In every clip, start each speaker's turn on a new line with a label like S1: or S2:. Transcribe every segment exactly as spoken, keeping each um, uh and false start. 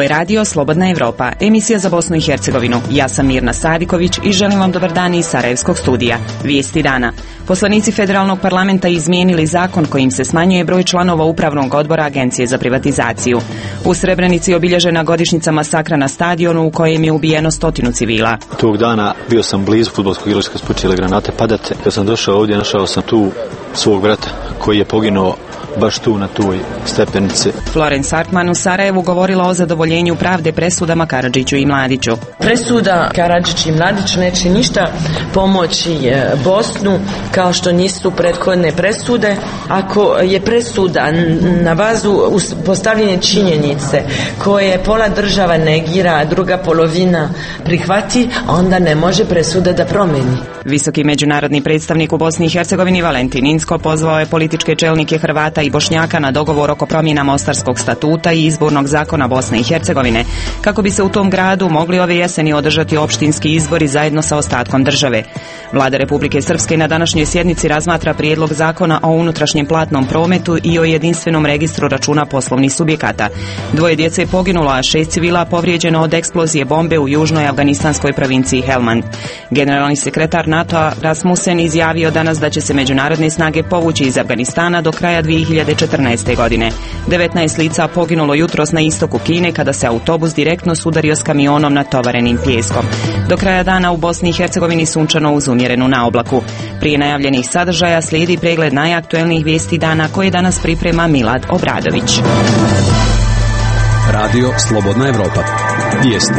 S1: je radio Slobodna Evropa, emisija za Bosnu i Hercegovinu. Ja sam Mirna Sadiković i želim vam dobar dan iz Sarajevskog studija. Vijesti dana. Poslanici federalnog parlamenta izmijenili zakon kojim se smanjuje broj članova upravnog odbora Agencije za privatizaciju. U Srebrenici obilježena godišnjica masakra na stadionu u kojem je ubijeno stotinu civila.
S2: Tog dana bio sam blizu fudbalskog igrališta kad su počele granate padati. Kad sam došao ovdje, našao sam tu svog brata koji je poginuo baš tu na toj stepenici.
S1: Florence Hartman u Sarajevu govorila o zadovoljenju pravde presudama Karadžiću i Mladiću.
S3: Presuda Karadžić i Mladić neće ništa pomoći Bosnu kao što nisu prethodne presude. Ako je presuda na bazu postavljene činjenice koje pola država negira, a druga polovina prihvati, onda ne može presuda da promeni.
S1: Visoki međunarodni predstavnik u Bosni i Hercegovini Valentin Inzko pozvao je političke čelnike Hrvata i Bošnjaka na dogovor oko promjena Mostarskog statuta i izbornog zakona Bosne i Hercegovine, kako bi se u tom gradu mogli ove jeseni održati opštinski izbori zajedno sa ostatkom države. Vlada Republike Srpske na današnjoj sjednici razmatra prijedlog zakona o unutrašnjem platnom prometu i o jedinstvenom registru računa poslovnih subjekata. Dvoje djece je poginulo, a šest civila povrijeđeno od eksplozije bombe u južnoj afganistanskoj provinciji Helmand. Generalni sekretar NATO-a Rasmussen izjavio danas da će se međunarodne snage povući iz Afganistana do kraja dvije hiljade četrnaeste. godine. devetnaest lica poginulo jutros na istoku Kine kada se autobus direktno sudario s kamionom natovarenim pijeskom. Do kraja dana u Bosni i Hercegovini sunčano uz umjerenu naoblaku. Prije najavljenih sadržaja slijedi pregled najaktuelnijih vijesti dana koje danas priprema Milad Obradović.
S4: Radio Slobodna Evropa. Vijesti.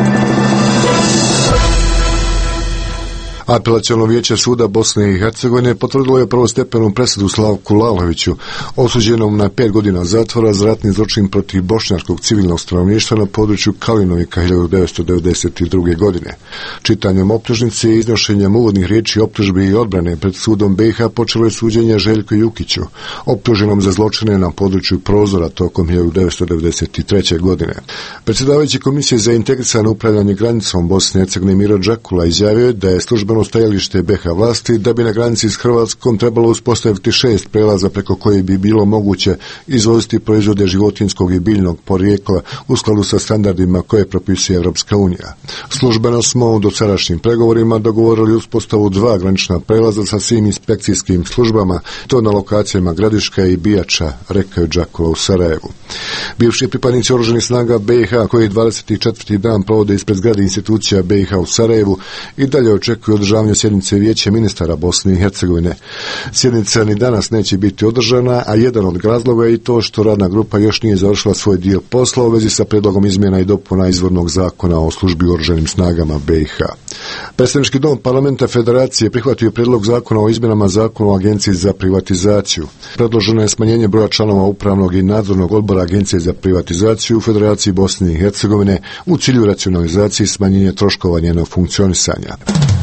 S5: Apelaciono vijeće suda Bosne i Hercegovine potvrdilo je prvostepenu presudu Slavku Laloviću, osuđenom na pet godina zatvora za ratni zločin protiv bošnjačkog civilnog stanovništva na području Kalinovika hiljadu devetsto devedeset druge. godine. Čitanjem optužnice i iznošenjem uvodnih riječi optužbi i odbrane pred sudom B i H počelo je suđenje Željku Jukiću, optuženom za zločine na području Prozora tokom hiljadu devetsto devedeset treće. godine. Predsjedavajući Komisije za integrisano upravljanje granicom Bosne i Hercegovine Miro Đakula izjavio je da je službeno stajalište B i H vlasti da bi na granici s Hrvatskom trebalo uspostaviti šest prelaza preko koje bi bilo moguće izvoziti proizvode životinjskog i biljnog porijekla u skladu sa standardima koje propisuje Evropska unija. Službeno smo u dosadašnjim pregovorima dogovorili uspostavu dva granična prelaza sa svim inspekcijskim službama, to na lokacijama Gradiška i Bijača, rekao je Đakula u Sarajevu. Bivši pripadnici oružanih snaga B i H koji dvadeset četvrti dan provode ispred zgrade institucija B i H u Sarajevu i dalje očekuju održavanje sjednice Vijeća ministara Bosne i Hercegovine. Sjednica ni danas neće biti održana, a jedan od razloga je i to što radna grupa još nije završila svoj dio posla u vezi sa predlogom izmjena i dopuna izvornog zakona o službi u oružanim snagama B i H. Predstavnički dom parlamenta Federacije prihvatio predlog zakona o izmjenama zakona o Agenciji za privatizaciju. Predloženo je smanjenje broja članova upravnog i nadzornog odbora Agencije za privatizaciju u Federaciji Bosne i Hercegovine u cilju racionalizacije i smanjenja troškova njenog funkcionisanja.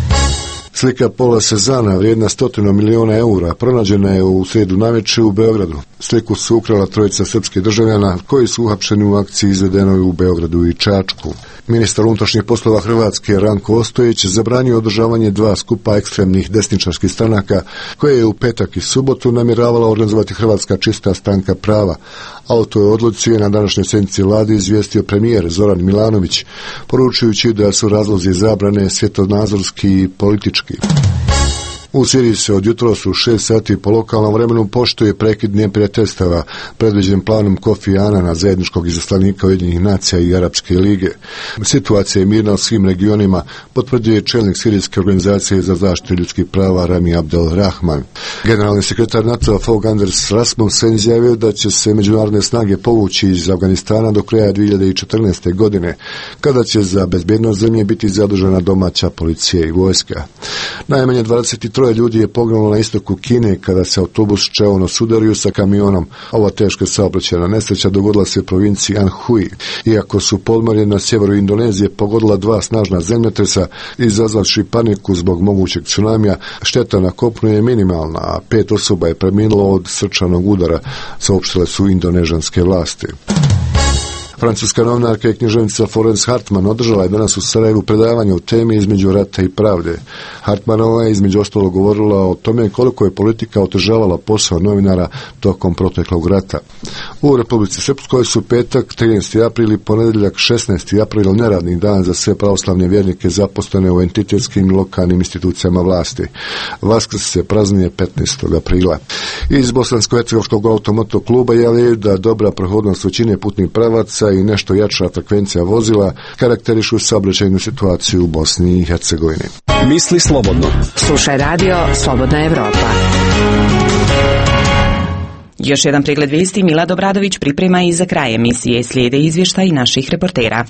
S5: Slika Pola Sezana vrijedna stotinu miliona eura pronađena je u srijedu navečer u Beogradu. Sliku su ukrala trojica srpskih državljana koji su uhapšeni u akciji izvedenoj u Beogradu i Čačku. Ministar unutrašnjih poslova Hrvatske Ranko Ostojić zabranio održavanje dva skupa ekstremnih desničarskih stranaka koje je u petak i subotu namjeravala organizovati Hrvatska čista stranka prava. A o toj odluci je na današnjoj sjednici Vlade izvijestio premijer Zoran Milanović, poručujući da su razlozi zabrane svjetonazorski i politički. U Siriji se od jutros u šest sati po lokalnom vremenu poštuje prekid neprijateljstava predviđen planom Kofi Anana, zajedničkog izaslanika Ujedinjenih nacija i Arapske lige. Situacija je mirna u svim regionima, potvrđuje čelnik sirijske organizacije za zaštitu ljudskih prava Rami Abdel Rahman. Generalni sekretar NATO-a Fogh Anders Rasmussen izjavio da će se međunarodne snage povući iz Afganistana do kraja dvije hiljade četrnaeste. godine, kada će za bezbjednost zemlje biti zadužena domaća policija i vojska. Najmanje dvadeset troje ljudi je poginulo na istoku Kine kada se autobus čeono sudario sa kamionom. Ova teška saobraćajna nesreća dogodila se u provinciji Anhui. Iako su podmorje na sjeveru Indonezije pogodila dva snažna zemljotresa izazvavši paniku zbog mogućeg tsunamija, šteta na kopnu je minimalna, a pet osoba je preminulo od srčanog udara, saopštile su indonežanske vlasti. Francuska novinarka i književnica Florence Hartman održala je danas u Sarajevu predavanje o temi između rata i pravde. Hartmanova je između ostalog govorila o tome koliko je politika otežavala posao novinara tokom proteklog rata. U Republici Srpskoj su petak trinaesti april i ponedjeljak šesnaesti april neradni dan za sve pravoslavne vjernike zaposlene u entitetskim i lokalnim institucijama vlasti. Vaskrs se praznuje petnaestog aprila. Iz Bosansko-hercegovskog automoto kluba javljaju da dobra prohodnost većine putnih pravaca i nešto jača frekvencija vozila karakterišu saobraćajnu situaciju u Bosni i Hercegovini.
S4: Misli slobodno.
S6: Slušaj radio Slobodna Evropa.
S1: Još jedan pregled vijesti Milad Obradović priprema i za kraj emisije slijede izvještaj naših reportera.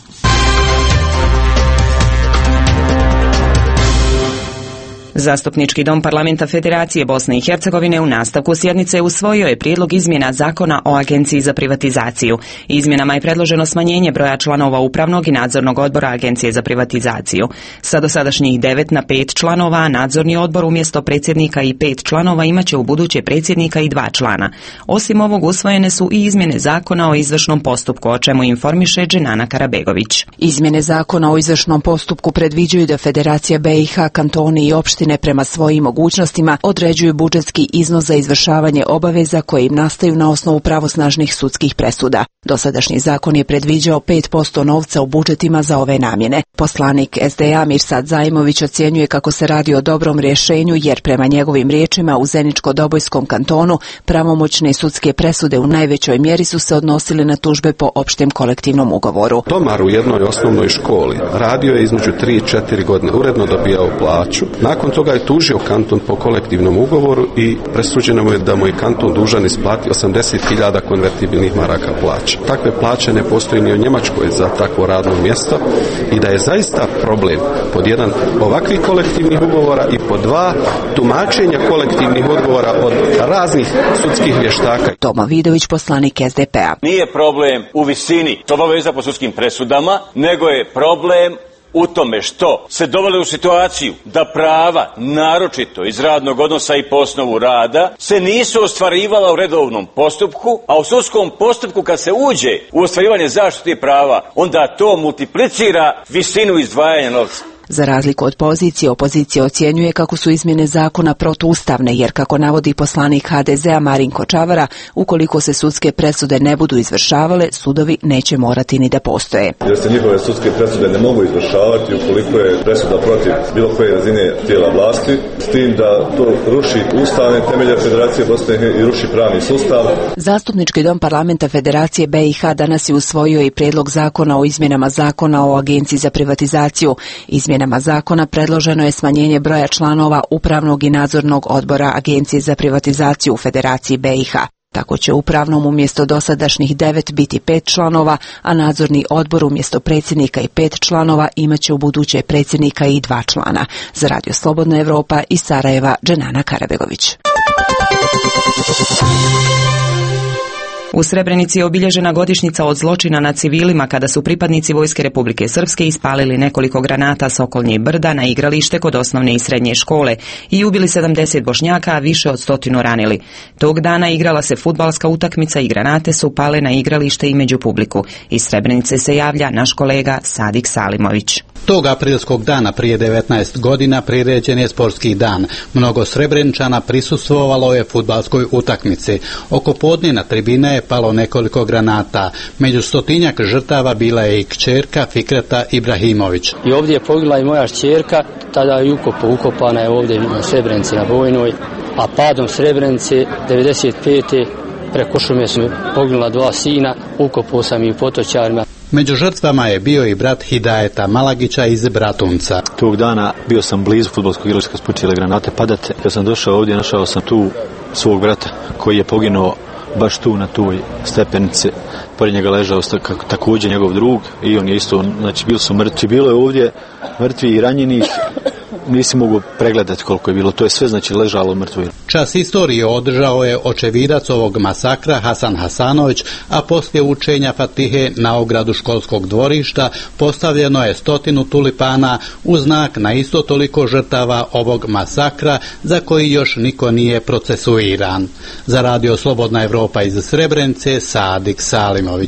S1: Zastupnički dom Parlamenta Federacije Bosne i Hercegovine u nastavku sjednice usvojio je prijedlog izmjena zakona o Agenciji za privatizaciju. Izmjenama je predloženo smanjenje broja članova upravnog i nadzornog odbora Agencije za privatizaciju. Sa dosadašnjih devet na pet članova, a nadzorni odbor umjesto predsjednika i pet članova imaće u buduće predsjednika i dva člana. Osim ovog usvojene su i izmjene zakona o izvršnom postupku, o čemu informiše Dženana Karabegović.
S6: Izmjene zakona o izvršnom postupku predviđaju da Federacija B i H, kantoni i opštine prema svojim mogućnostima određuju budžetski iznos za izvršavanje obaveza koje im nastaju na osnovu pravosnažnih sudskih presuda. Dosadašnji zakon je predviđao pet posto novca u budžetima za ove namjene. Poslanik S D A Mirsad Zajmović ocjenjuje kako se radi o dobrom rješenju jer prema njegovim riječima u Zeničko-Dobojskom kantonu pravomoćne sudske presude u najvećoj mjeri su se odnosile na tužbe po opštem kolektivnom ugovoru.
S7: Tomar u jednoj osnovnoj školi radio je između tri i četiri godine, uredno dobijao plaću. Nakon toga je tužio kanton po kolektivnom ugovoru i presuđeno mu je da mu je kanton dužan isplati osamdeset hiljada konvertibilnih maraka plaća. Takve plaće ne postoji ni u Njemačkoj za takvo radno mjesto i da je zaista problem pod jedan ovakvih kolektivnih ugovora i pod dva tumačenja kolektivnih ugovora od raznih sudskih vještaka.
S6: Toma Vidović, poslanik S D P-a.
S8: Nije problem u visini obaveza po sudskim presudama, nego je problem u tome što se doveli u situaciju da prava, naročito iz radnog odnosa i po osnovu rada, se nisu ostvarivala u redovnom postupku, a u sudskom postupku kad se uđe u ostvarivanje zaštite prava, onda to multiplicira visinu izdvajanja novca.
S6: Za razliku od pozicije, opozicija ocjenjuje kako su izmjene zakona protuustavne, jer kako navodi poslanik H D Z-a Marinko Čavara, ukoliko se sudske presude ne budu izvršavale, sudovi neće morati ni da postoje.
S9: Jer se njihove sudske presude ne mogu izvršavati ukoliko je presuda protiv bilo koje razine tijela vlasti, s tim da to ruši ustavne temelje Federacije Bosne i ruši pravni sustav.
S6: Zastupnički dom Parlamenta Federacije B i H danas je usvojio i prijedlog zakona o izmjenama zakona o Agenciji za privatizaciju. Izmjenama zakona predloženo je smanjenje broja članova upravnog i nadzornog odbora Agencije za privatizaciju u Federaciji B i H. Tako će upravnom umjesto dosadašnjih devet biti pet članova, a nadzorni odbor umjesto predsjednika i pet članova imaće u buduće predsjednika i dva člana. Za Radio Slobodna Evropa iz Sarajeva, Dženana Karabegović.
S1: U Srebrenici je obilježena godišnjica od zločina nad civilima kada su pripadnici Vojske Republike Srpske ispalili nekoliko granata s okolnjih brda na igralište kod osnovne i srednje škole i ubili sedamdeset Bošnjaka, a više od stotinu ranili. Tog dana igrala se fudbalska utakmica i granate su pale na igralište i među publiku. Iz Srebrenice se javlja naš kolega Sadik Salimović.
S10: Tog aprilskog dana prije devetnaest godina priređen je sportski dan. Mnogo Srebrenčana prisustvovalo je fudbalskoj utakmici. Oko podne na tribine je palo nekoliko granata. Među stotinjak žrtava bila je i kćerka Fikreta Ibrahimović.
S11: I ovdje je pogila i moja kćerka, tada je ukopo, ukopana je ovdje na Srebrenici na Vojnoj, a padom Srebrenice devedeset pete preko šume su poginula dva sina, ukopao sam i u Potočarima.
S10: Među žrtvama je bio i brat Hidajeta Malagića iz Bratunca.
S2: Tog dana bio sam blizu fudbalskog igrališta kad su počele granate padati. Kad sam došao ovdje, našao sam tu svog brata koji je poginuo baš tu na toj stepenici. Pored njega ležao također njegov drug i on je isto, znači bili su mrtvi. Bilo je ovdje mrtvi i ranjenih. Nisi mogu pregledati koliko je bilo. To je sve znači ležalo mrtvo.
S10: Čas istorije održao je očevidac ovog masakra Hasan Hasanović, a poslije učenja Fatihe na ogradu školskog dvorišta postavljeno je stotinu tulipana u znak na isto toliko žrtava ovog masakra za koji još niko nije procesuiran. Za Radio Slobodna Evropa iz Srebrenice, Sadik Salimović.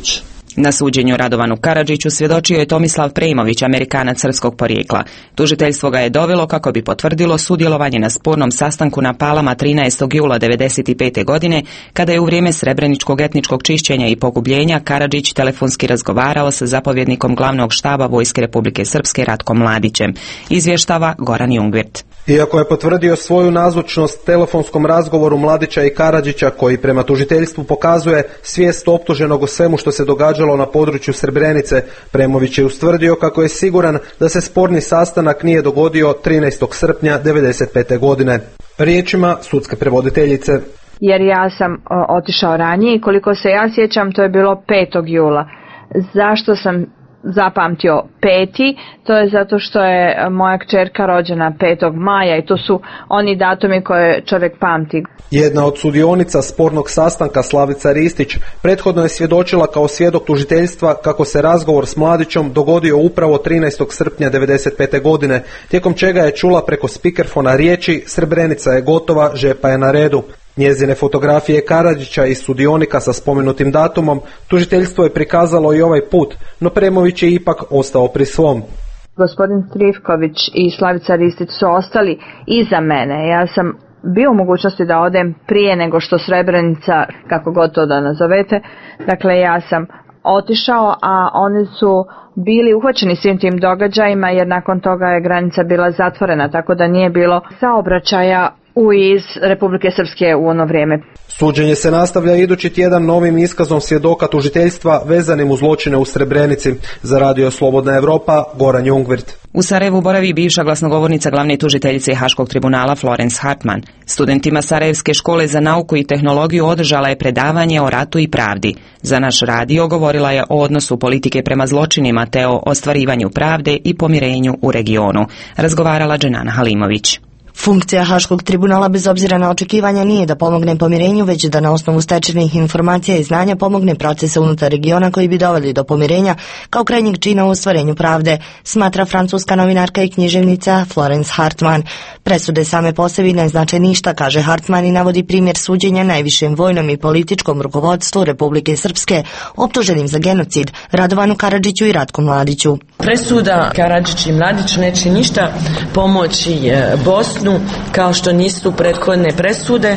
S1: Na suđenju Radovanu Karadžiću svjedočio je Tomislav Preimović, Amerikanac srpskog porijekla. Tužiteljstvo ga je dovelo kako bi potvrdilo sudjelovanje na spornom sastanku na Palama trinaestog jula devedeset pete. godine, kada je u vrijeme srebreničkog etničkog čišćenja i pogubljenja Karadžić telefonski razgovarao sa zapovjednikom glavnog štaba Vojske Republike Srpske Ratkom Mladićem. Izvještava Goran Jungwirth.
S12: Iako je potvrdio svoju nazočnost telefonskom razgovoru Mladića i Karadžića, koji prema tužiteljstvu pokazuje svijest optuženog o svemu što se događalo na području Srebrenice, Preimović je ustvrdio kako je siguran da se sporni sastanak nije dogodio trinaestog srpnja devedeset pete. godine. Riječima sudske prevoditeljice.
S13: Jer ja sam o, otišao ranije i koliko se ja sjećam, to je bilo petog jula. Zašto sam zapamtio peti? To je zato što je moja kćerka rođena petog maja i to su oni datumi koje čovjek pamti.
S12: Jedna od sudionica spornog sastanka, Slavica Ristić, prethodno je svjedočila kao svjedok tužiteljstva kako se razgovor s Mladićom dogodio upravo trinaestog srpnja devedeset pete. godine, tijekom čega je čula preko spikerfona riječi "Srebrenica je gotova, žepa je na redu". Njezine fotografije Karadžića i sudionika sa spomenutim datumom tužiteljstvo je prikazalo i ovaj put, no Preimović je ipak ostao pri svom.
S13: Gospodin Trifković i Slavica Ristić su ostali iza mene. Ja sam bio u mogućnosti da odem prije nego što Srebrenica, kako god to da nazovete. Dakle, ja sam otišao, a oni su bili uhvaćeni svim tim događajima, jer nakon toga je granica bila zatvorena, tako da nije bilo saobraćaja u iz Republike Srpske u ono vrijeme.
S12: Suđenje se nastavlja idući tjedan novim iskazom svjedoka tužiteljstva vezanim uz zločine u Srebrenici. Za Radio Slobodna Evropa, Goran Jungwirth.
S1: U Sarajevu boravi bivša glasnogovornica glavne tužiteljice Haškog tribunala Florence Hartman. Studentima Sarajevske škole za nauku i tehnologiju održala je predavanje o ratu i pravdi. Za naš radio govorila je o odnosu politike prema zločinima te o ostvarivanju pravde i pomirenju u regionu. Razgovarala Dženana Halimović.
S14: Funkcija Haškog tribunala bez obzira na očekivanja nije da pomogne pomirenju, već da na osnovu stečenih informacija i znanja pomogne procese unutar regiona koji bi doveli do pomirenja kao krajnjeg čina u ostvarenju pravde, smatra francuska novinarka i književnica Florence Hartman. Presude same po sebi ne znače ništa, kaže Hartman i navodi primjer suđenja najvišem vojnom i političkom rukovodstvu Republike Srpske optuženim za genocid Radovanu Karadžiću i Ratku Mladiću.
S3: Presuda Karadžić i Mladić neće ništa pomoći Bosnu kao što nisu prethodne presude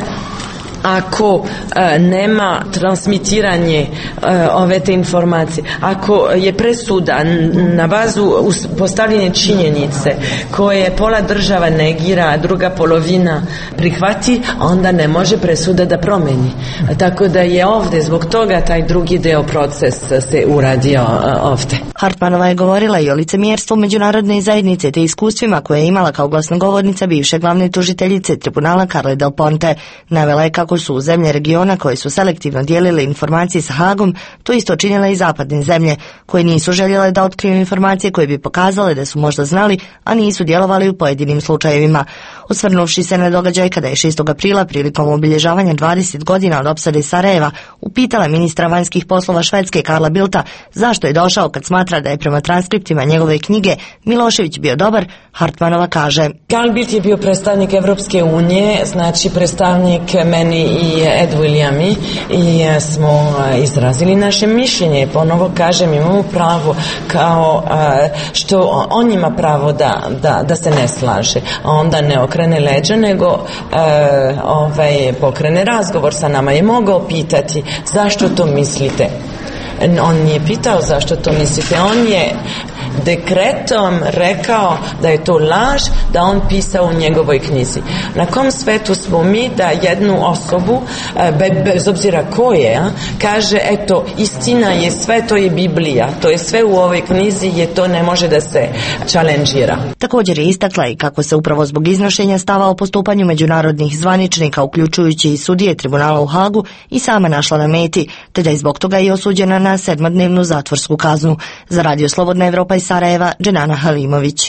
S3: ako e, nema transmitiranje e, ove te informacije, ako je presuda na bazu postavljene činjenice koje pola država negira, a druga polovina prihvati, onda ne može presuda da promeni. Tako da je ovdje zbog toga taj drugi deo proces se uradio ovdje.
S14: Hartmanova je govorila i o licemjerstvu međunarodne zajednice te iskustvima koje je imala kao glasnogovornica bivše glavne tužiteljice tribunala Carle Del Ponte. Navela je kako su zemlje regiona koje su selektivno dijelile informacije sa Hagom, to isto činile i zapadne zemlje, koje nisu željele da otkriju informacije koje bi pokazale da su možda znali, a nisu djelovali u pojedinim slučajevima. Osvrnuvši se na događaj kada je šestog aprila prilikom obilježavanja dvadeset godina od opsade Sarajeva upitala ministra vanjskih poslova Švedske Karla Bildta zašto je došao kad smatra da je prema transkriptima njegove knjige Milošević bio dobar, Hartmanova kaže:
S3: Karl Bildt je bio predstavnik Evropske unije, znači predstavnik meni i Ed Williami, i smo izrazili naše mišljenje. Ponovo kažem, imamo pravo kao što on ima pravo da, da, da se ne slaže, a onda ne okrene leđa, nego ovaj, pokrene razgovor sa nama. Je mogao pitati zašto to mislite. On nije pitao zašto to mislite, on je dekretom rekao da je to laž, da on pisao u njegovoj knjizi. Na kom svetu smo mi da jednu osobu, bez obzira ko je, kaže eto, istina je sve, to je Biblija, to je sve u ovoj knjizi, je to ne može da se challengeira.
S14: Također je istakla i kako se upravo zbog iznošenja stava o postupanju međunarodnih zvaničnika, uključujući i sudije tribunala u Hagu, i sama našla na meti, te da je zbog toga i osuđena na sedmodnevnu zatvorsku kaznu. Za Radio Slobodna Evropa iz Sarajeva, Dženana Halimović.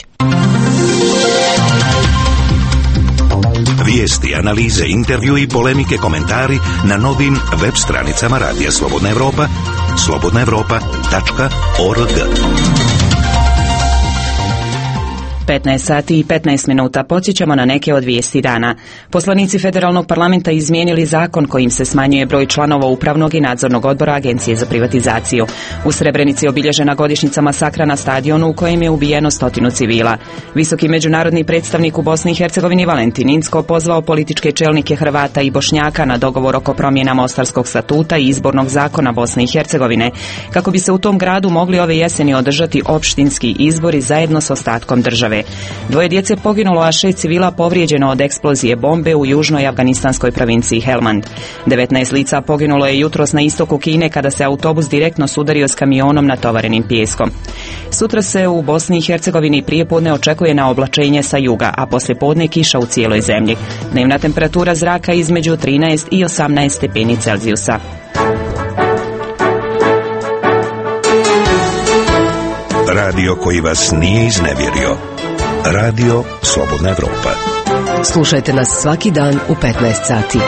S15: Vijesti, analize, intervju i polemike, komentari na novim web stranicama Radija Slobodna Evropa, slobodna evropa tačka org.
S1: petnaest sati i petnaest minuta. Podsjećamo na neke od vijesti dana. Poslanici Federalnog parlamenta izmijenili zakon kojim se smanjuje broj članova upravnog i nadzornog odbora Agencije za privatizaciju. U Srebrenici obilježena godišnjica masakra na stadionu u kojem je ubijeno stotinu civila. Visoki međunarodni predstavnik u Bosni i Hercegovini Valentin Incko pozvao političke čelnike Hrvata i Bošnjaka na dogovor oko promjena Mostarskog statuta i izbornog zakona Bosne i Hercegovine, kako bi se u tom gradu mogli ove jeseni održati opštinski izbori zajedno s ostatkom države. Dvoje djece poginulo, a šest civila povrijeđeno od eksplozije bombe u južnoj afganistanskoj provinciji Helmand. devetnaest lica poginulo je jutros na istoku Kine kada se autobus direktno sudario s kamionom natovarenim pijeskom. Sutra se u Bosni i Hercegovini prijepodne očekuje na oblačenje sa juga, a poslijepodne kiša u cijeloj zemlji. Dnevna temperatura zraka između trinaest i osamnaest stepeni Celzijusa.
S15: Radio koji vas nije iznevjerio. Radio Slobodna Evropa.
S16: Slušajte nas svaki dan u petnaest sati.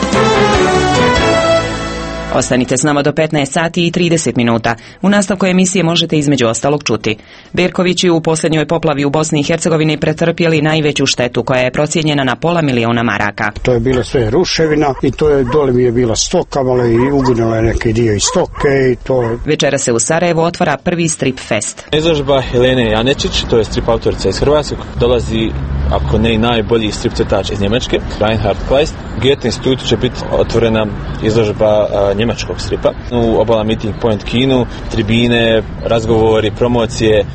S1: Ostanite s nama do petnaest sati i trideset minuta. U nastavku emisije možete između ostalog čuti. Berkovići u posljednjoj poplavi u Bosni i Hercegovini pretrpjeli najveću štetu koja je procijenjena na pola miliona maraka.
S17: To je bilo sve ruševina i to je dole mi je bila stoka, malo i uginula je neki dio iz stoke i to.
S1: Večera se u Sarajevu otvara prvi strip fest.
S18: Izložba Helene Janečić, to je strip autorica iz Hrvatske, dolazi ako ne i najbolji strip crtač iz Njemačke, Reinhard Kleist. Goethe institutu će biti otvorena izložba njemačkog stripa. U Obala Meeting Point kinu, tribine, razgovori, promocije.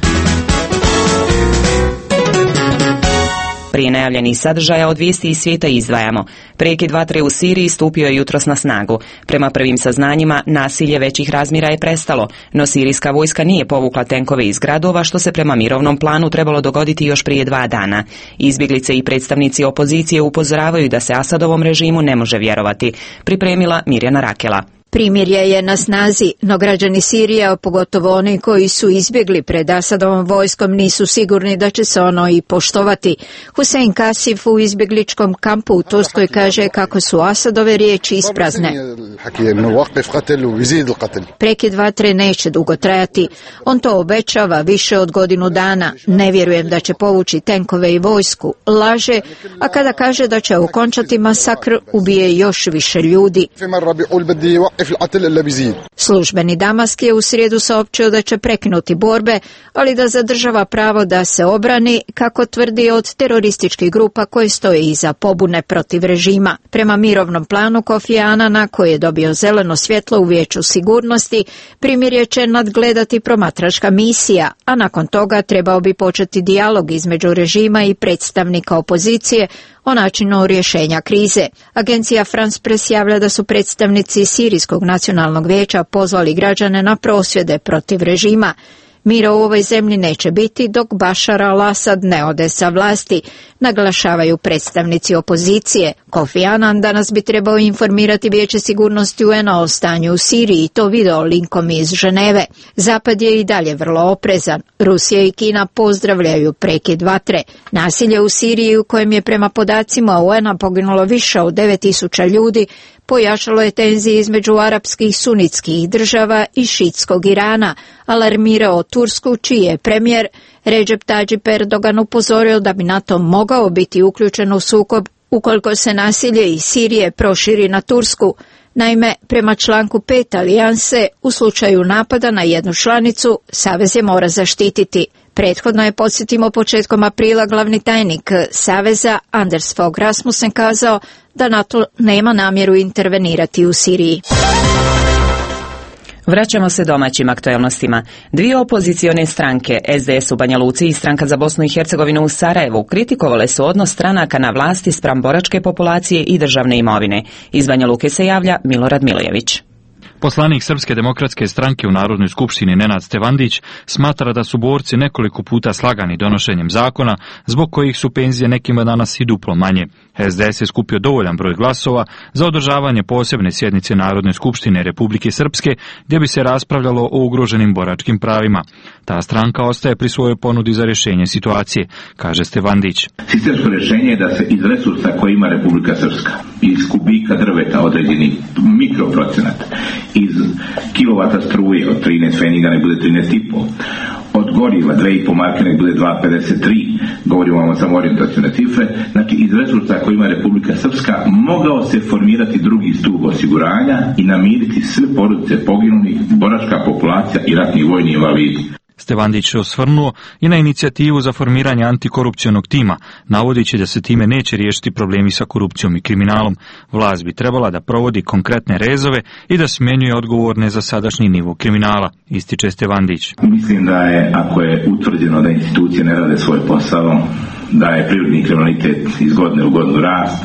S1: Prije najavljenih sadržaja od vijesti iz svijeta izdvajamo. Prekid vatre u Siriji stupio je jutros na snagu. Prema prvim saznanjima, nasilje većih razmjera je prestalo, no sirijska vojska nije povukla tenkove iz gradova, što se prema mirovnom planu trebalo dogoditi još prije dva dana. Izbjeglice i predstavnici opozicije upozoravaju da se Asadovom režimu ne može vjerovati. Pripremila Mirjana Rakela.
S19: Primirje je na snazi, no građani Sirije, pogotovo oni koji su izbjegli pred Asadovom vojskom, nisu sigurni da će se ono i poštovati. Husein Kasif u izbjegličkom kampu u Turskoj kaže kako su Asadove riječi isprazne. Prekid vatre neće dugo trajati. On to obećava više od godinu dana. Ne vjerujem da će povući tenkove i vojsku. Laže, a kada kaže da će okončati masakr, ubije još više ljudi. Službeni Damask je u srijedu saopćio da će prekinuti borbe, ali da zadržava pravo da se obrani, kako tvrdi, od terorističkih grupa koje stoje iza pobune protiv režima. Prema mirovnom planu Kofi Anana, koji je dobio zeleno svjetlo u Vijeću sigurnosti, primirje će nadgledati promatračka misija, a nakon toga trebao bi početi dijalog između režima i predstavnika opozicije o načinu rješenja krize. Agencija France Press javlja da su predstavnici Sirijskog nacionalnog vijeća pozvali građane na prosvjede protiv režima. Mira u ovoj zemlji neće biti dok Bashar al-Assad ne ode sa vlasti, naglašavaju predstavnici opozicije. Kofi Annan danas bi trebao informirati Vijeće sigurnosti U N-a o stanju u Siriji i to video linkom iz Ženeve. Zapad je i dalje vrlo oprezan. Rusija i Kina pozdravljaju prekid vatre. Nasilje u Siriji, u kojem je prema podacima U N-a poginulo više od devet tisuća ljudi, pojačalo je tenzije između arapskih sunitskih država i šitskog Irana, alarmirao Tursku, čiji je premijer Recep Tayyip Erdogan upozorio da bi NATO mogao biti uključen u sukob ukoliko se nasilje iz Sirije proširi na Tursku. Naime, prema članku pet alijanse, u slučaju napada na jednu članicu, Savez je mora zaštititi. Prethodno je, podsjetimo, početkom aprila glavni tajnik Saveza Anders Fogh Rasmussen kazao da NATO nema namjeru intervenirati u Siriji.
S1: Vraćamo se domaćim aktualnostima. Dvije opozicione stranke, S D S u Banja Luci i Stranka za Bosnu i Hercegovinu u Sarajevu, kritikovale su odnos stranaka na vlasti spram boračke populacije i državne imovine. Iz Banja Luke se javlja Milorad Milojević.
S20: Poslanik Srpske demokratske stranke u Narodnoj skupštini Nenad Stevandić smatra da su borci nekoliko puta slagani donošenjem zakona, zbog kojih su penzije nekima danas i duplo manje. S D S je skupio dovoljan broj glasova za održavanje posebne sjednice Narodne skupštine Republike Srpske, gdje bi se raspravljalo o ugroženim boračkim pravima. Ta stranka ostaje pri svojoj ponudi za rješenje situacije, kaže Stevandić.
S21: Sistemsko rješenje je da se iz resursa koje ima Republika Srpska, iz kubika drveta određeni mikroprocenat, iz kilovata struje od trinaest feninga ne bude trinaest i po, od goriva dvije i pol marke nek bude dva pedeset tri, govorimo vam samo orijentacione cifre, znači iz resursa koje ima Republika Srpska mogao se formirati drugi stup osiguranja i namiriti sve porodice poginulih, boračka populacija i ratni vojni invalidi.
S20: Stevandić je osvrnuo i na inicijativu za formiranje antikorupcionog tima, navodići da se time neće riješiti problemi sa korupcijom i kriminalom. Vlast bi trebala da provodi konkretne rezove i da smjenjuje odgovorne za sadašnji nivo kriminala, ističe Stevandić.
S21: Mislim da je, ako je utvrđeno da institucije ne rade svoj posao, da je prirodni kriminalitet iz godine u godinu rast,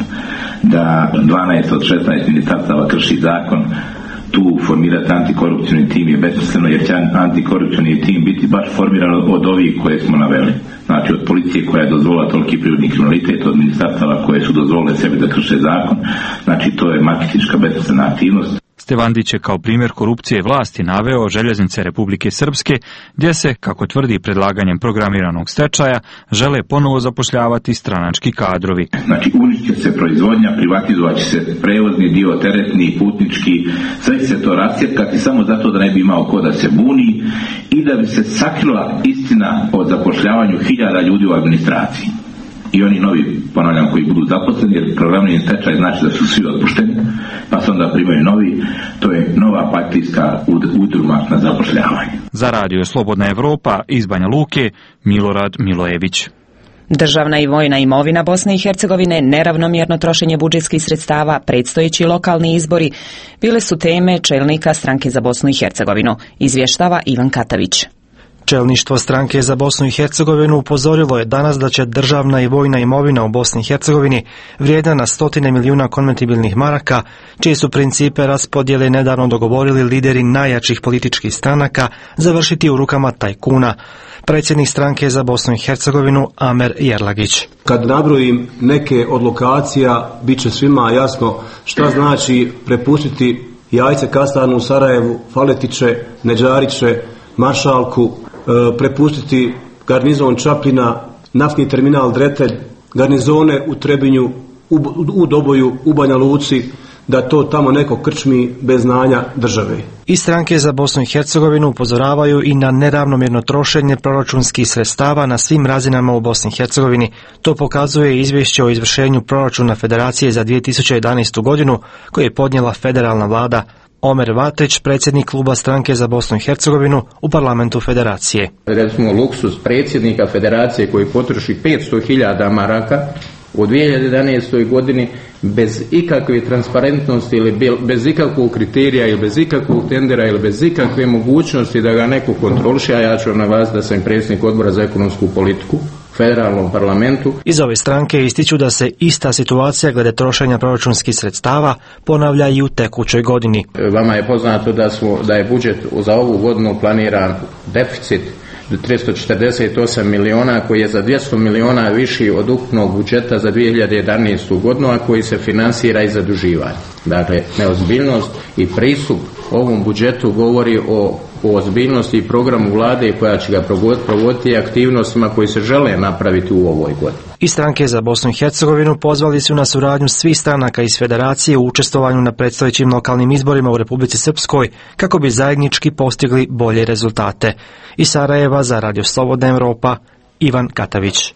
S21: da dvanaest od šesnaest ministarstava krši zakon, tu formirati antikorupcijni tim je besmisleno, jer će antikorupcijni tim biti baš formiran od ovih koje smo naveli. Znači od policije koja je dozvolila toliki prirodni kriminalitet, od ministarstava koje su dozvolile sebi da krše zakon, znači to je marketinška besmislena aktivnost.
S20: Stevandić je kao primjer korupcije vlasti naveo Željeznice Republike Srpske, gdje se, kako tvrdi predlaganjem programiranog stečaja, žele ponovo zapošljavati stranački kadrovi.
S21: Znači uništit će se proizvodnja, privatizovat će se prevozni dio, teretni, putnički, sve će se to rascjepkati samo zato da ne bi imao ko da se buni i da bi se sakrila istina o zapošljavanju hiljada ljudi u administraciji. I oni novi, ponavljam, koji budu zaposleni, jer programni stečaj znači da su svi otpušteni, pa se onda primaju novi, to je nova partijska udruma na zapošljavanje.
S20: Za radio Slobodna Evropa iz Banja Luke, Milorad Milojević.
S1: Državna i vojna imovina Bosne i Hercegovine, neravnomjerno trošenje budžetskih sredstava, predstojeći lokalni izbori, bile su teme čelnika Stranke za Bosnu i Hercegovinu, izvještava Ivan Katavić.
S5: Čelništvo Stranke za Bosnu i Hercegovinu upozorilo je danas da će državna i vojna imovina u Bosni i Hercegovini, vrijedna na stotine milijuna konvertibilnih maraka, čije su principe raspodjele nedavno dogovorili lideri najjačih političkih stranaka, završiti u rukama tajkuna. Predsjednik Stranke za Bosnu i Hercegovinu Amer Jerlagić.
S22: Kad nabrojim neke od lokacija, bit će svima jasno šta znači prepustiti Jajce Kastarnu u Sarajevu, Faletiće, Neđariće, Maršalku, e, prepustiti garnizon Čapljina, naftni terminal Dretelj, garnizone u Trebinju, u, u Doboju, u Banja Luci, da to tamo neko krčmi bez znanja države.
S5: I Stranke za Bosnu i Hercegovinu upozoravaju i na neravnomjerno trošenje proračunskih sredstava na svim razinama u Bosni i Hercegovini. To pokazuje izvješće o izvršenju proračuna Federacije za dvije tisuće jedanaestu godinu koje je podnijela federalna vlada. Omer Vateć, predsjednik kluba Stranke za Bosnu i Hercegovinu u parlamentu Federacije.
S23: Recimo luksuz predsjednika Federacije koji potroši petsto hiljada maraka u dvije tisuće jedanaestoj godini bez ikakve transparentnosti ili bez ikakvog kriterija ili bez ikakvog tendera ili bez ikakve mogućnosti da ga neko kontroliše, a ja ću na vas da sam predsjednik odbora za ekonomsku politiku u federalnom parlamentu.
S5: Iz ove stranke ističu da se ista situacija glede trošenja proračunskih sredstava ponavlja i u tekućoj godini.
S23: Vama je poznato da, su, da je budžet za ovu godinu planiran deficit tristo četrdeset osam miliona koji je za dvjesto miliona viši od ukupnog budžeta za dvije tisuće jedanaestu godinu, a koji se finansira i zaduživanje. Dakle, neozbiljnost i pristup ovom budžetu govori o, o ozbiljnosti i programu vlade koja će ga provoditi aktivnostima koji se žele napraviti u ovoj godini.
S5: I Stranke za Bosnu i Hercegovinu pozvali su na suradnju svih stranaka iz Federacije u učestvovanju na predstojećim lokalnim izborima u Republici Srpskoj kako bi zajednički postigli bolje rezultate. Iz Sarajeva za radio Slobodna Evropa, Ivan Katavić.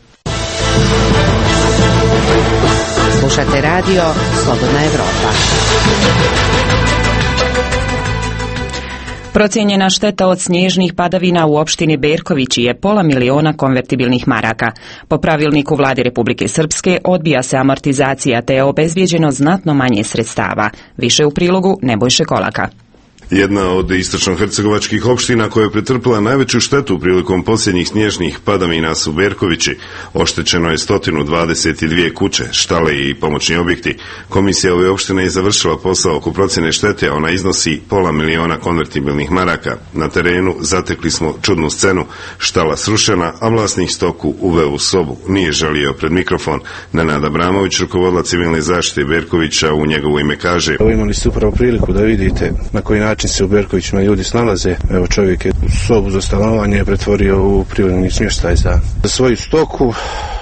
S24: Slušate radio Slobodna Evropa.
S1: Procijenjena šteta od snježnih padavina u opštini Berkovići je pola miliona konvertibilnih maraka. Po pravilniku Vlade Republike Srpske odbija se amortizacija te je obezbijeđeno znatno manje sredstava. Više u prilogu Nebojše Kolaka.
S25: Jedna od istočno-hercegovačkih opština koja je pretrpila najveću štetu prilikom posljednjih snježnih padavina su Berkovići. Oštećeno je sto dvadeset dvije kuće, štale i pomoćni objekti. Komisija ove opštine je završila posao oko procjene štete, a ona iznosi pola miliona konvertibilnih maraka. Na terenu zatekli smo čudnu scenu, štala srušena, a vlasnik stoku uveo u sobu. Nije želio pred mikrofon. Nenad Abramović, rukovodila civilne zaštite Berkovića, u njegovo ime kaže:
S26: Imali ste upravo priliku da vidite na koji način se u Berkovićima ljudi snalaze. Evo, čovjek je sobu za stanovanje pretvorio u privremeni smještaj za svoju stoku.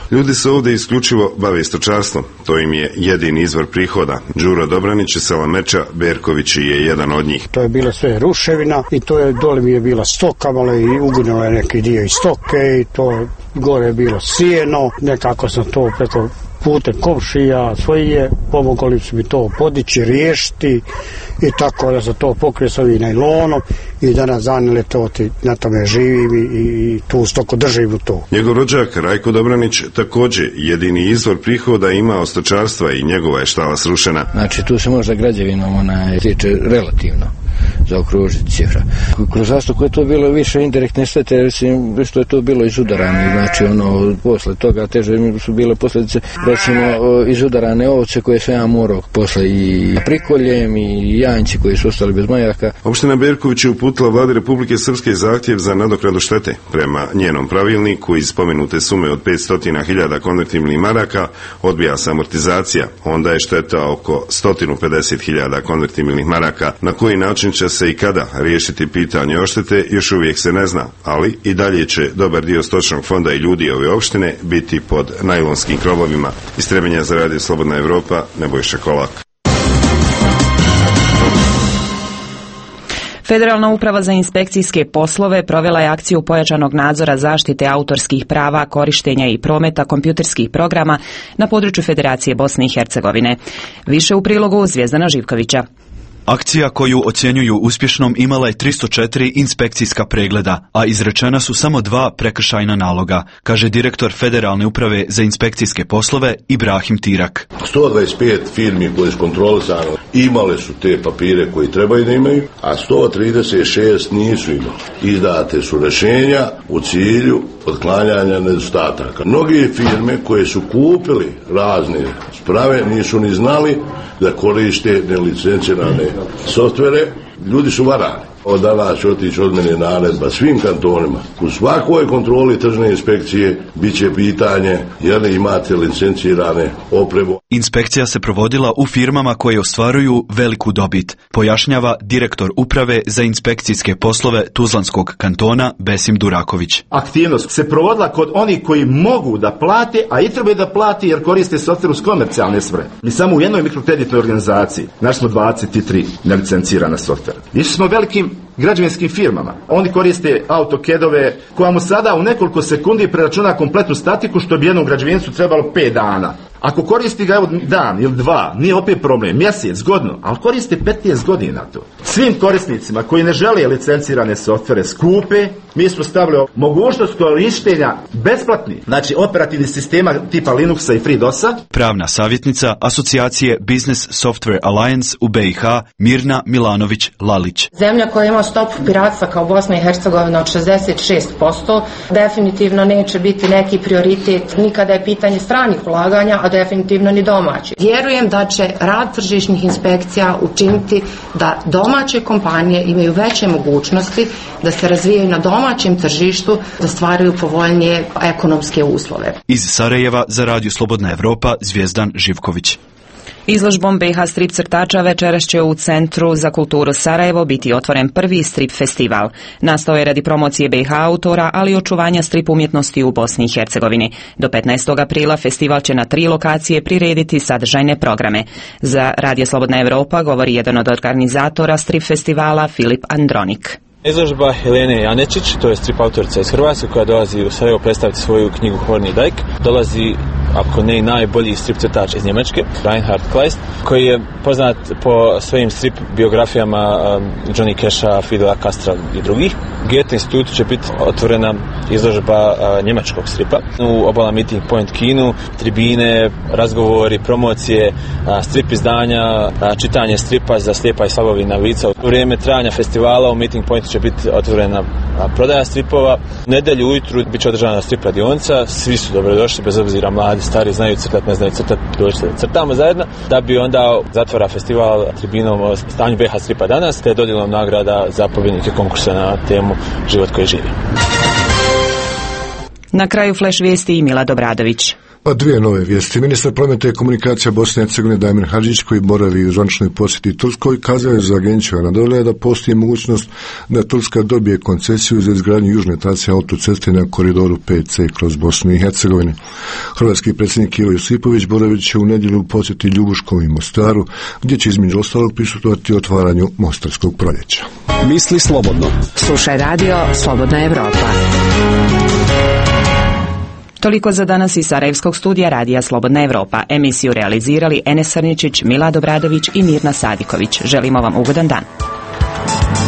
S25: Ljudi se ovdje isključivo bave stočarstvom, to im je jedini izvor prihoda. Đuro Dobranić iz sela Meča, Berkovići je jedan od njih.
S17: To je bilo sve ruševina i to je dole mi je bila stoka, malo i uginilo je neki dio iz stoke i to gore je bilo sijeno, nekako sam to preko putem komšija svoje, pomogli su mi to podići, riješiti i tako da sam to pokrio s ovim najlonom i danas zanile to, na tome živim i, i tu stoko držim u to.
S25: Njegov rođak Rajko Dobranić također jedini izvor prihoda ima od stočarstva i njegova je štala srušena.
S4: Znači tu se možda građevinom ona tiče relativno zaokružiti cifra. Kroz zastup je to bilo više indirektne štete, recimo što je to bilo izudarane, znači ono posle toga teže su bile posljedice, recimo izudarane ovce koje sam ja morao posle i prikoljem i janjci koji su ostali bez majaka.
S25: Opština Berković je uputila vladi Republike Srpske zahtjev za nadoknadu štete. Prema njenom pravilniku iz spomenute sume od petsto hiljada konvertibilnih maraka odbija se amortizacija, onda je šteta oko sto pedeset hiljada konvertibilnih maraka. Na koji način će se i kada riješiti pitanje odštete još uvijek se ne zna, ali i dalje će dobar dio stočnog fonda i ljudi ove opštine biti pod najlonskim krovovima. Iz Trebinja za Radio Slobodna Evropa, Nebojša Kolak.
S1: Federalna uprava za inspekcijske poslove provela je akciju pojačanog nadzora zaštite autorskih prava, korištenja i prometa kompjuterskih programa na području Federacije Bosne i Hercegovine. Više u prilogu Zvijezdana Živkovića.
S6: Akcija koju ocjenjuju uspješnom imala je tristo četiri inspekcijska pregleda, a izrečena su samo dva prekršajna naloga, kaže direktor Federalne uprave za inspekcijske poslove Ibrahim Tirak.
S7: sto dvadeset pet firmi koje su kontrolisane imale su te papire koji trebaju da imaju, a sto trideset šest nisu imali. Izdate su rješenja u cilju otklanjanja nedostataka. Mnogi firme koje su kupili razne sprave nisu ni znali da koriste nelicencirane softvere, ljudi su varani. Od danas će otići od mene naredba svim kantonima. U svakoj kontroli tržne inspekcije bit će pitanje je li imate licencirane opremu.
S6: Inspekcija se provodila u firmama koje ostvaruju veliku dobit, pojašnjava direktor uprave za inspekcijske poslove Tuzlanskog kantona Besim Duraković.
S8: Aktivnost se provodila kod onih koji mogu da plate, a i trebaju da plati jer koriste softver uz komercijalne svrhe. Mi samo u jednoj mikrokreditnoj organizaciji našli smo dvadeset tri nelicencirana softvera. Išli smo velikim građevinskim firmama. Oni koriste AutoCAD-ove koja mu sada u nekoliko sekundi preračuna kompletnu statiku što bi jednom građevincu trebalo pet dana. Ako koristi ga evo dan ili dva, nije opet problem, mjesec, godinu, ali koristi petnaest godina to. Svim korisnicima koji ne žele licencirane softvere skupe, mi smo stavili mogućnost korištenja besplatnih, znači operativnih sistema tipa Linuxa i FreeDOS-a.
S6: Pravna savjetnica asocijacije Business Software Alliance u B i H Mirna Milanović-Lalić.
S9: Zemlja koja ima stopu piratstva kao Bosna i Hercegovina od šezdeset šest posto definitivno neće biti neki prioritet nikada je pitanje stranih ulaganja, a definitivno ni domaći. Vjerujem da će rad tržišnih inspekcija učiniti da domaće kompanije imaju veće mogućnosti da se razvijaju na domaćem tržištu, da stvaraju povoljnije ekonomske uslove.
S6: Iz Sarajeva za Radio Slobodna Evropa Zvijezdan Živković.
S1: Izložbom B i H strip crtača večeras će u Centru za kulturu Sarajevo biti otvoren prvi strip festival. Nastao je radi promocije B i H autora, ali i očuvanja strip umjetnosti u Bosni i Hercegovini. Do petnaestog aprila festival će na tri lokacije prirediti sadržajne programe. Za Radio Slobodna Evropa govori jedan od organizatora strip festivala Filip Andronik.
S18: Izložba Helene Janečić, to je strip autorica iz Hrvatske koja dolazi u Sarajevo predstaviti svoju knjigu Horni Dajk. Dolazi, ako ne i najbolji strip crtač iz Njemačke, Reinhard Kleist, koji je poznat po svojim strip biografijama um, Johnny Casha, Fidela Castra i drugih. Goethe institutu će biti otvorena izložba uh, njemačkog stripa. U Obala Meeting Point kinu, tribine, razgovori, promocije, uh, strip izdanja, uh, čitanje stripa za slijepa i slabovidna lica. U vrijeme trajanja festivala u Meeting Point će biti otvorena prodaja stripova. U nedjelju ujutru bit će održana strip radionica, svi su dobrodošli, bez obzira mladi, stari, znaju crtati, ne znaju crtati, dođite da crtamo zajedno, da bi onda zatvara festival tribinom o stanju B i H stripa danas, te dodjelom nagrada za pobjednike konkursa na temu Život koji živi.
S1: Na kraju flash vijesti i Milad Obradović.
S2: Pa dvije nove vijesti. Ministar prometa i komunikacija Bosne i Hercegovine Damir Hadžić, koji boravi u zvaničnoj posjeti Turskoj, kazao je za agenciju Anadolija da postoji mogućnost da Turska dobije koncesiju za izgradnju južne trase autoceste na koridoru pet ce kroz Bosnu i Hercegovinu. Hrvatski predsjednik Ivo Josipović boravit će u nedjelju u posjeti Ljubuškom i Mostaru, gdje će između ostalog prisustvovati otvaranju Mostarskog proljeća.
S16: Misli slobodno. Slušaj radio Slobodna Evropa.
S1: Toliko za danas iz Sarajevskog studija Radija Slobodna Evropa. Emisiju realizirali Enes Sarničić, Milad Obradović i Mirna Sadiković. Želimo vam ugodan dan.